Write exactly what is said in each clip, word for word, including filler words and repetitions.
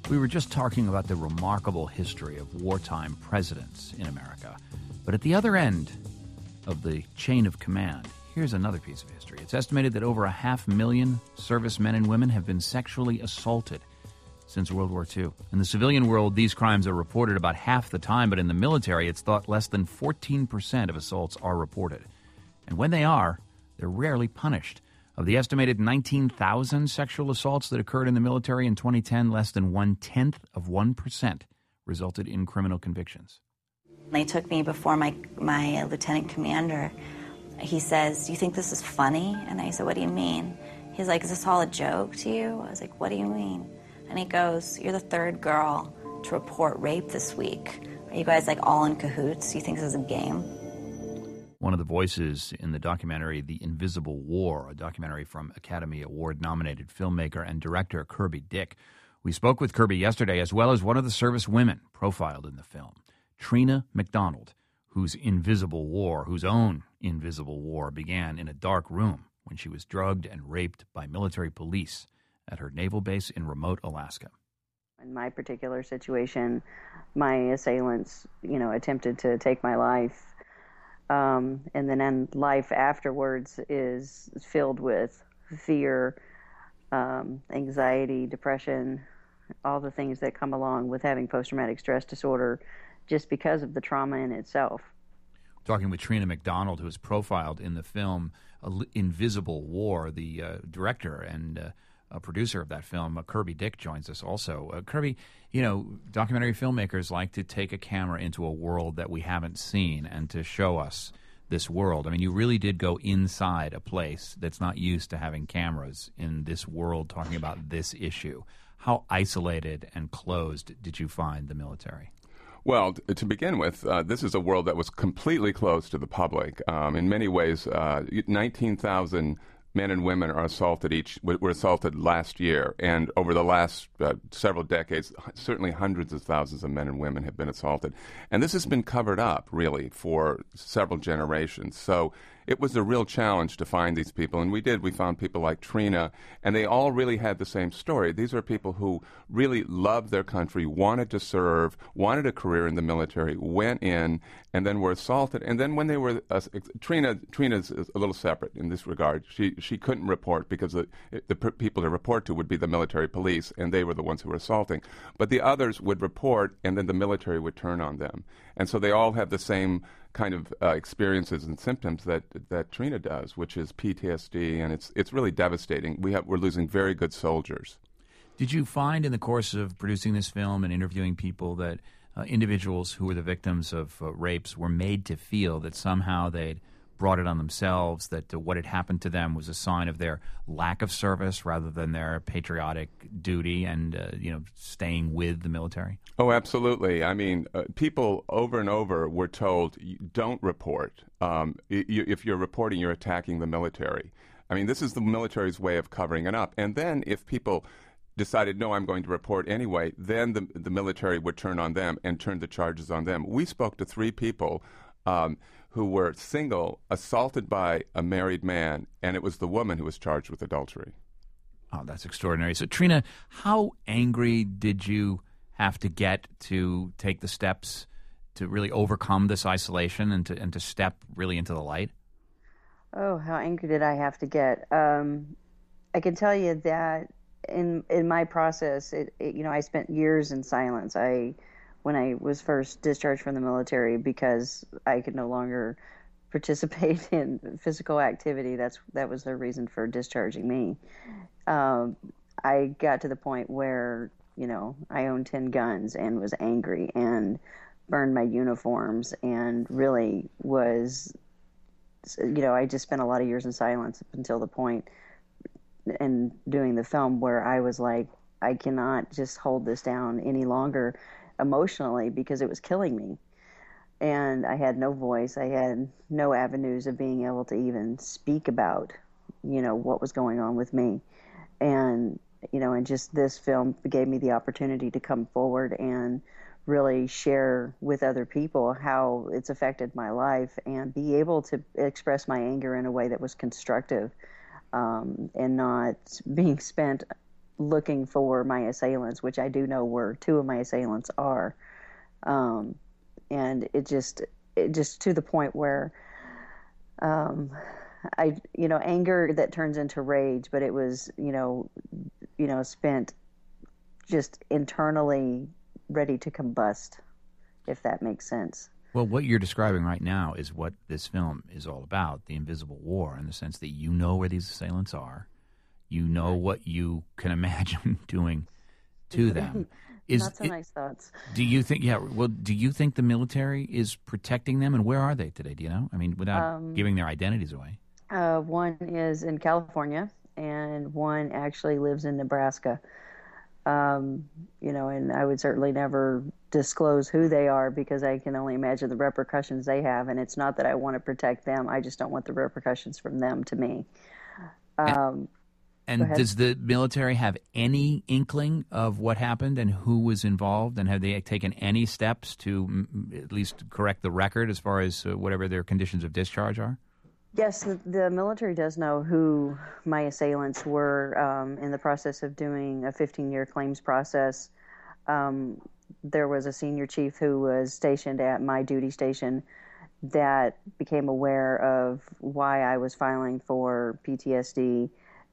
We were just talking about the remarkable history of wartime presidents in America. But at the other end of the chain of command, here's another piece of history. It's estimated that over a half million servicemen and women have been sexually assaulted since World War Two. In the civilian world, these crimes are reported about half the time, but in the military, it's thought less than fourteen percent of assaults are reported. And when they are, they're rarely punished. Of the estimated nineteen thousand sexual assaults that occurred in the military in twenty ten, less than one-tenth of one percent resulted in criminal convictions. They took me before my, my lieutenant commander. He says, "Do you think this is funny?" And I said, "What do you mean?" He's like, "Is this all a joke to you?" I was like, "What do you mean?" And he goes, "You're the third girl to report rape this week. Are you guys like all in cahoots? Do you think this is a game?" One of the voices in the documentary The Invisible War, a documentary from Academy Award-nominated filmmaker and director Kirby Dick. We spoke with Kirby yesterday, as well as one of the service women profiled in the film, Trina McDonald, whose invisible war, whose own invisible war, began in a dark room when she was drugged and raped by military police at her naval base in remote Alaska. In my particular situation, my assailants, you know, attempted to take my life. Um, and then and life afterwards is filled with fear, um, anxiety, depression, all the things that come along with having post-traumatic stress disorder just because of the trauma in itself. Talking with Trina McDonald, who is profiled in the film Invisible War, the uh, director and uh, a producer of that film, uh, Kirby Dick, joins us also. Uh, Kirby, you know, documentary filmmakers like to take a camera into a world that we haven't seen and to show us this world. I mean, you really did go inside a place that's not used to having cameras in this world talking about this issue. How isolated and closed did you find the military? Well, t- to begin with, uh, this is a world that was completely closed to the public. Um, in many ways, uh, nineteen thousand men and women are assaulted each were assaulted last year, and over the last uh, several decades, certainly hundreds of thousands of men and women have been assaulted, and this has been covered up really for several generations. So it was a real challenge to find these people, and we did. We found people like Trina, and they all really had the same story. These are people who really loved their country, wanted to serve, wanted a career in the military, went in, and then were assaulted. And then when they were uh, Trina, Trina's a little separate in this regard. She she couldn't report because the the p- people to report to would be the military police, and they were the ones who were assaulting. But the others would report, and then the military would turn on them. And so they all have the same kind of uh, experiences and symptoms that that Trina does, which is P T S D, and it's it's really devastating. We have we're losing very good soldiers. Did you find in the course of producing this film and interviewing people that uh, individuals who were the victims of uh, rapes were made to feel that somehow they'd brought it on themselves, that uh, what had happened to them was a sign of their lack of service rather than their patriotic duty and uh, you know staying with the military? Oh, absolutely. I mean, uh, people over and over were told, don't report. Um, you, if you're reporting, you're attacking the military. I mean, this is the military's way of covering it up. And then if people decided, no, I'm going to report anyway, then the, the military would turn on them and turn the charges on them. We spoke to three people um, who were single, assaulted by a married man, and it was the woman who was charged with adultery. Oh, that's extraordinary. So, Trina, how angry did you have to get to take the steps to really overcome this isolation and to and to step really into the light? Oh, how angry did I have to get? Um, I can tell you that in in my process, it, it, you know, I spent years in silence. I when I was first discharged from the military because I could no longer participate in physical activity. That's that was the reason for discharging me. Um, I got to the point where, you know, I owned ten guns and was angry and burned my uniforms and really was, you know, I just spent a lot of years in silence up until the point in doing the film where I was like, I cannot just hold this down any longer emotionally because it was killing me. And I had no voice. I had no avenues of being able to even speak about, you know, what was going on with me. And, you know, and just this film gave me the opportunity to come forward and really share with other people how it's affected my life and be able to express my anger in a way that was constructive um, and not being spent looking for my assailants, which I do know where two of my assailants are. Um, and it just, it just to the point where, um, I, you know, anger that turns into rage, but it was, you know, you know, spent just internally ready to combust, if that makes sense. Well, what you're describing right now is what this film is all about, the invisible war, in the sense that you know where these assailants are. You know what you can imagine doing to them. Is, Not so it, nice thoughts. Do you think, yeah, well, do you think the military is protecting them, and where are they today? Do you know? I mean, without Um, giving their identities away. Uh, one is in California, and one actually lives in Nebraska. Um, you know, and I would certainly never disclose who they are because I can only imagine the repercussions they have. And it's not that I want to protect them. I just don't want the repercussions from them to me. Um, and and does the military have any inkling of what happened and who was involved? And have they taken any steps to m- at least correct the record as far as uh, whatever their conditions of discharge are? Yes, the, the military does know who my assailants were um, in the process of doing a fifteen-year claims process. Um, there was a senior chief who was stationed at my duty station that became aware of why I was filing for P T S D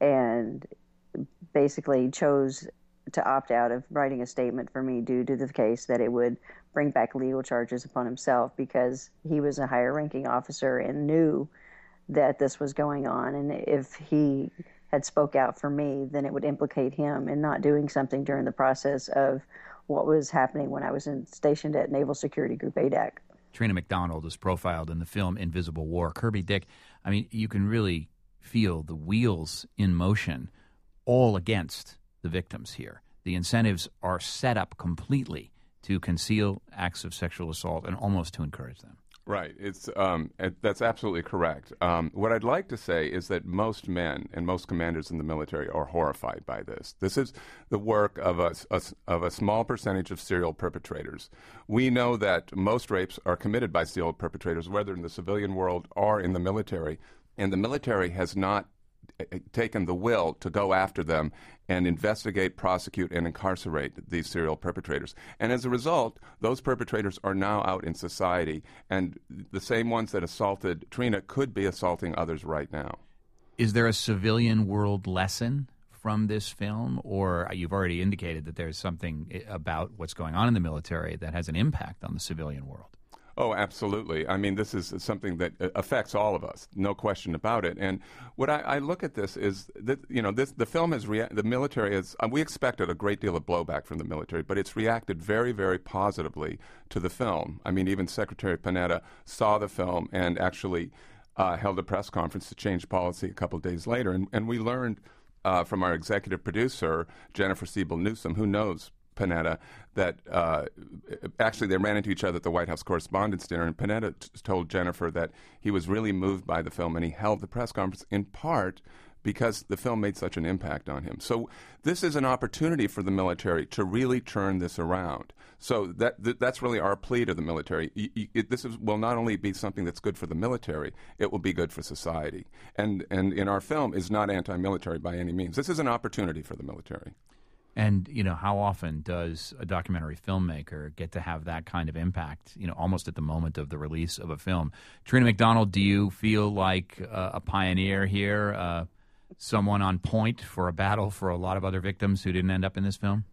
and basically chose to opt out of writing a statement for me due to the case that it would bring back legal charges upon himself because he was a higher-ranking officer and knew that this was going on, and if he had spoke out for me, then it would implicate him in not doing something during the process of what was happening when I was in, stationed at Naval Security Group A D A C. Trina McDonald is profiled in the film Invisible War. Kirby Dick, I mean, you can really feel the wheels in motion all against the victims here. The incentives are set up completely to conceal acts of sexual assault and almost to encourage them. Right. It's um, it, that's absolutely correct. Um, what I'd like to say is that most men and most commanders in the military are horrified by this. This is the work of a, a, of a small percentage of serial perpetrators. We know that most rapes are committed by serial perpetrators, whether in the civilian world or in the military, and the military has not taken the will to go after them and investigate, prosecute, and incarcerate these serial perpetrators. And as a result, those perpetrators are now out in society, and the same ones that assaulted Trina could be assaulting others right now. Is there a civilian world lesson from this film, or you've already indicated that there's something about what's going on in the military that has an impact on the civilian world? Oh, absolutely. I mean, this is something that affects all of us, no question about it. And what I, I look at this is that, you know, this the film has, rea- the military has, uh, we expected a great deal of blowback from the military, but it's reacted very, very positively to the film. I mean, even Secretary Panetta saw the film and actually uh, held a press conference to change policy a couple of days later. And, and we learned uh, from our executive producer, Jennifer Siebel Newsom, who knows Panetta, that uh, actually they ran into each other at the White House Correspondents' Dinner, and Panetta t- told Jennifer that he was really moved by the film, and he held the press conference in part because the film made such an impact on him. So this is an opportunity for the military to really turn this around. So that th- that's really our plea to the military. Y- y- it, this is, will not only be something that's good for the military, it will be good for society. And, and in our film is not anti-military by any means. This is an opportunity for the military. And, you know, how often does a documentary filmmaker get to have that kind of impact, you know, almost at the moment of the release of a film? Trina McDonald, do you feel like uh, a pioneer here, uh, someone on point for a battle for a lot of other victims who didn't end up in this film?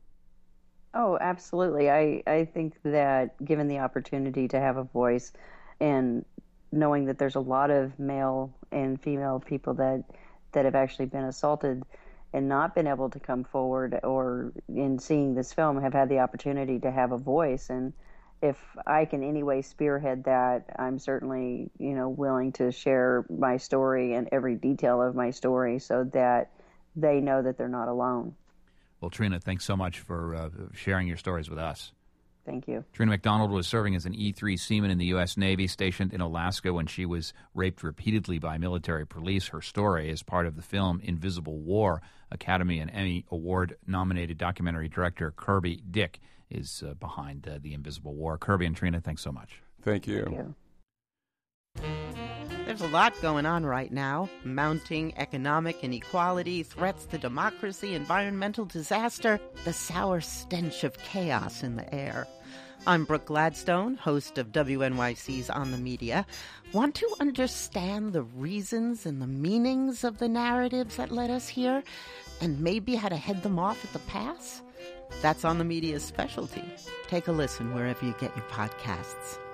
Oh, absolutely. I, I think that given the opportunity to have a voice and knowing that there's a lot of male and female people that, that have actually been assaulted and not been able to come forward, or in seeing this film have had the opportunity to have a voice. And if I can anyway spearhead that, I'm certainly, you know, willing to share my story and every detail of my story so that they know that they're not alone. Well, Trina, thanks so much for uh, sharing your stories with us. Thank you. Trina McDonald was serving as an E three seaman in the U S Navy stationed in Alaska when she was raped repeatedly by military police. Her story is part of the film Invisible War. Academy and Emmy Award-nominated documentary director Kirby Dick is uh, behind uh, the Invisible War. Kirby and Trina, thanks so much. Thank you. Thank you. There's a lot going on right now. Mounting economic inequality, threats to democracy, environmental disaster, the sour stench of chaos in the air. I'm Brooke Gladstone, host of W N Y C's On the Media. Want to understand the reasons and the meanings of the narratives that led us here, and maybe how to head them off at the pass? That's On the Media's specialty. Take a listen wherever you get your podcasts.